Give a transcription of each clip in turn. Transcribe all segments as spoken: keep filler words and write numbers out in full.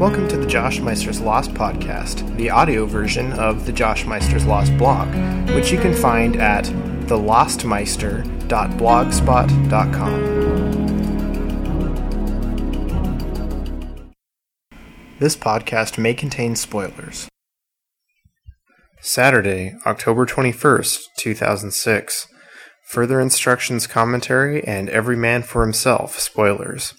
Welcome to the Josh Meister's Lost podcast, the audio version of the Josh Meister's Lost blog, which you can find at the lost meister dot blogspot dot com. This podcast may contain spoilers. Saturday, October twenty-first, two thousand six. Further Instructions Commentary and Every Man for Himself spoilers.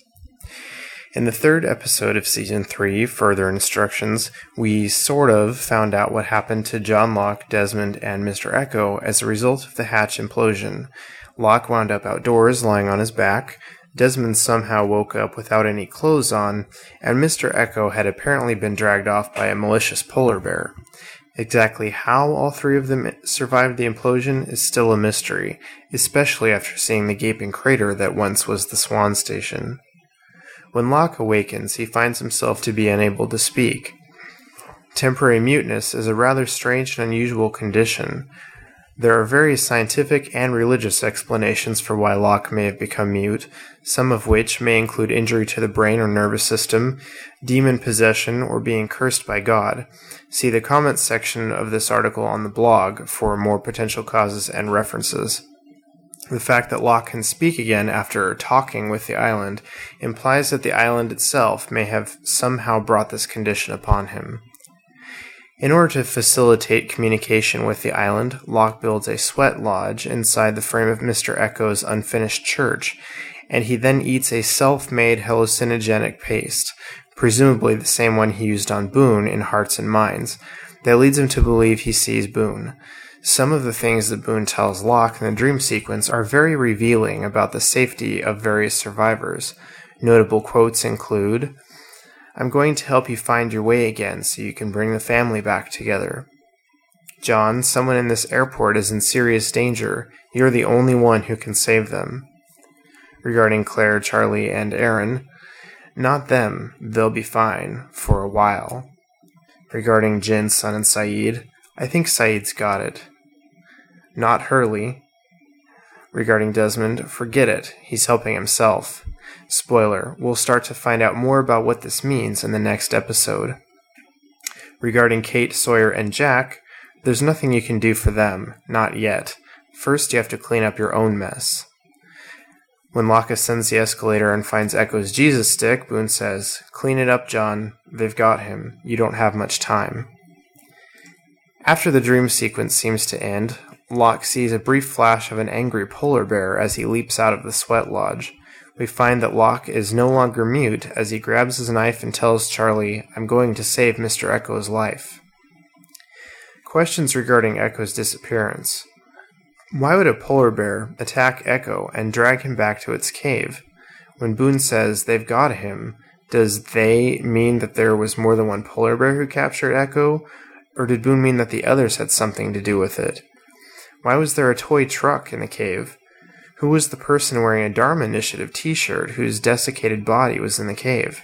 In the third episode of Season three, Further Instructions, we sort of found out what happened to John Locke, Desmond, and Mister Eko as a result of the hatch implosion. Locke wound up outdoors, lying on his back. Desmond somehow woke up without any clothes on, and Mister Eko had apparently been dragged off by a malicious polar bear. Exactly how all three of them survived the implosion is still a mystery, especially after seeing the gaping crater that once was the Swan Station. When Locke awakens, he finds himself to be unable to speak. Temporary muteness is a rather strange and unusual condition. There are various scientific and religious explanations for why Locke may have become mute, some of which may include injury to the brain or nervous system, demon possession, or being cursed by God. See the comments section of this article on the blog for more potential causes and references. The fact that Locke can speak again after talking with the island implies that the island itself may have somehow brought this condition upon him. In order to facilitate communication with the island, Locke builds a sweat lodge inside the frame of Mister Eko's unfinished church, and he then eats a self-made hallucinogenic paste, presumably the same one he used on Boone in Hearts and Minds, that leads him to believe he sees Boone. Some of the things that Boone tells Locke in the dream sequence are very revealing about the safety of various survivors. Notable quotes include, "I'm going to help you find your way again so you can bring the family back together. John, someone in this airport is in serious danger. You're the only one who can save them." Regarding Claire, Charlie, and Aaron, "Not them. They'll be fine. For a while." Regarding Jin, Sun, and Saeed, "I think Saeed's got it." Not Hurley. Regarding Desmond, "Forget it. He's helping himself." Spoiler, we'll start to find out more about what this means in the next episode. Regarding Kate, Sawyer, and Jack, there's nothing you can do for them. Not yet. First, you have to clean up your own mess. When Locke ascends the escalator and finds Eko's Jesus stick, Boone says, "Clean it up, John. They've got him. You don't have much time." After the dream sequence seems to end, Locke sees a brief flash of an angry polar bear as he leaps out of the sweat lodge. We find that Locke is no longer mute as he grabs his knife and tells Charlie, "I'm going to save Mister Eko's life." Questions regarding Eko's disappearance. Why would a polar bear attack Eko and drag him back to its cave? When Boone says they've got him, does they mean that there was more than one polar bear who captured Eko? Or did Boone mean that the others had something to do with it? Why was there a toy truck in the cave? Who was the person wearing a Dharma Initiative t-shirt whose desiccated body was in the cave?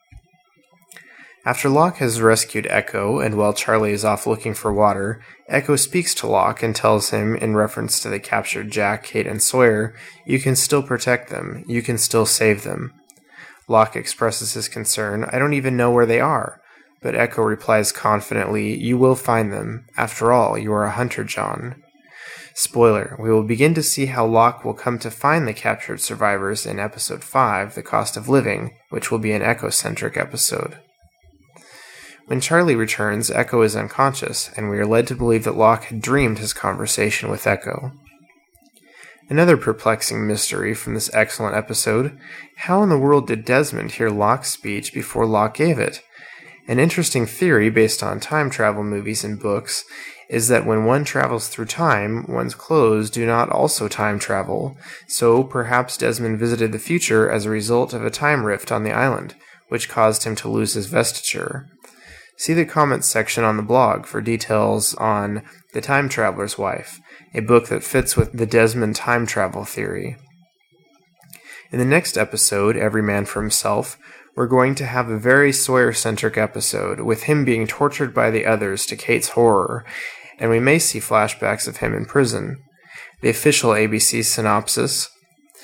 After Locke has rescued Eko, and while Charlie is off looking for water, Eko speaks to Locke and tells him, in reference to the captured Jack, Kate, and Sawyer, "You can still protect them. You can still save them." Locke expresses his concern, "I don't even know where they are." But Eko replies confidently, "You will find them. After all, you are a hunter, John." Spoiler, we will begin to see how Locke will come to find the captured survivors in Episode five, The Cost of Living, which will be an Eko-centric episode. When Charlie returns, Eko is unconscious, and we are led to believe that Locke had dreamed his conversation with Eko. Another perplexing mystery from this excellent episode, how in the world did Desmond hear Locke's speech before Locke gave it? An interesting theory based on time travel movies and books is that when one travels through time, one's clothes do not also time travel, so perhaps Desmond visited the future as a result of a time rift on the island, which caused him to lose his vestiture. See the comments section on the blog for details on The Time Traveler's Wife, a book that fits with the Desmond time travel theory. In the next episode, Every Man for Himself, we're going to have a very Sawyer-centric episode, with him being tortured by the others to Kate's horror, and we may see flashbacks of him in prison. The official A B C synopsis: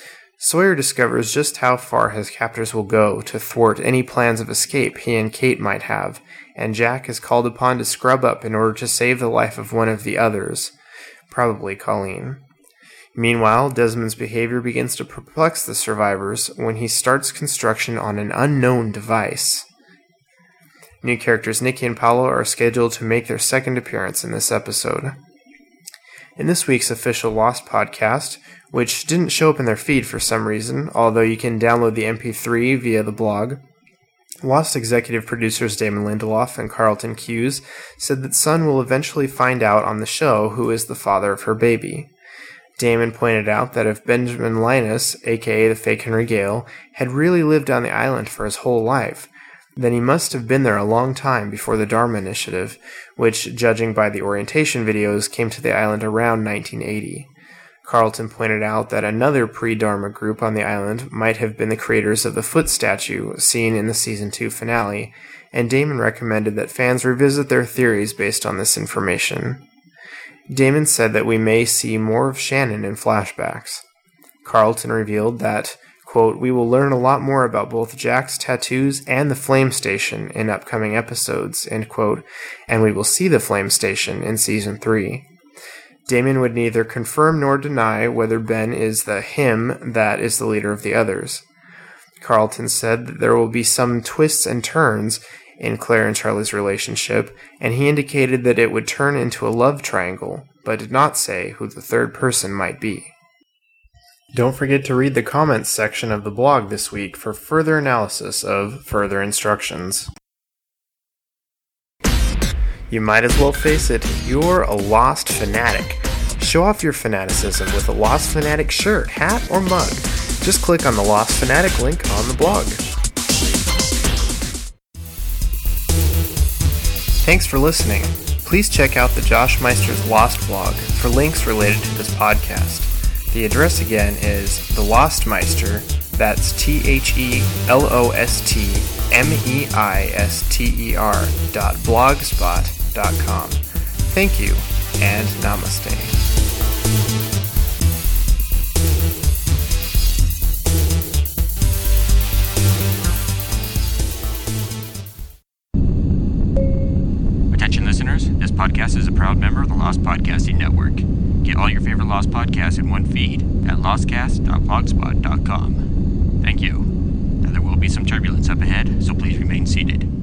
Sawyer discovers just how far his captors will go to thwart any plans of escape he and Kate might have, and Jack is called upon to scrub up in order to save the life of one of the others, probably Colleen. Meanwhile, Desmond's behavior begins to perplex the survivors when he starts construction on an unknown device. New characters Nikki and Paolo are scheduled to make their second appearance in this episode. In this week's official Lost podcast, which didn't show up in their feed for some reason, although you can download the M P three via the blog, Lost executive producers Damon Lindelof and Carlton Cuse said that Sun will eventually find out on the show who is the father of her baby. Damon pointed out that if Benjamin Linus, aka the fake Henry Gale, had really lived on the island for his whole life, then he must have been there a long time before the Dharma Initiative, which, judging by the orientation videos, came to the island around nineteen eighty. Carlton pointed out that another pre-Dharma group on the island might have been the creators of the foot statue seen in the Season two finale, and Damon recommended that fans revisit their theories based on this information. Damon said that we may see more of Shannon in flashbacks. Carlton revealed that, quote, "We will learn a lot more about both Jack's tattoos and the Flame Station in upcoming episodes," end quote, and we will see the Flame Station in Season three. Damon would neither confirm nor deny whether Ben is the him that is the leader of the others. Carlton said that there will be some twists and turns in Claire and Charlie's relationship, and he indicated that it would turn into a love triangle, but did not say who the third person might be. Don't forget to read the comments section of the blog this week for further analysis of further instructions. You might as well face it, you're a Lost fanatic. Show off your fanaticism with a Lost Fanatic shirt, hat, or mug. Just click on the Lost Fanatic link on the blog. Thanks for listening. Please check out the Josh Meister's Lost blog for links related to this podcast. The address again is The Lost Meister, that's T H E L O S T M E I S T E R dot blogspot dot com. Thank you, and namaste. Attention listeners, this podcast is a proud member of the Lost Podcasting Network. Get all your favorite Lost podcasts in one feed at lostcast dot blogspot dot com. Thank you. Now there will be some turbulence up ahead, so please remain seated.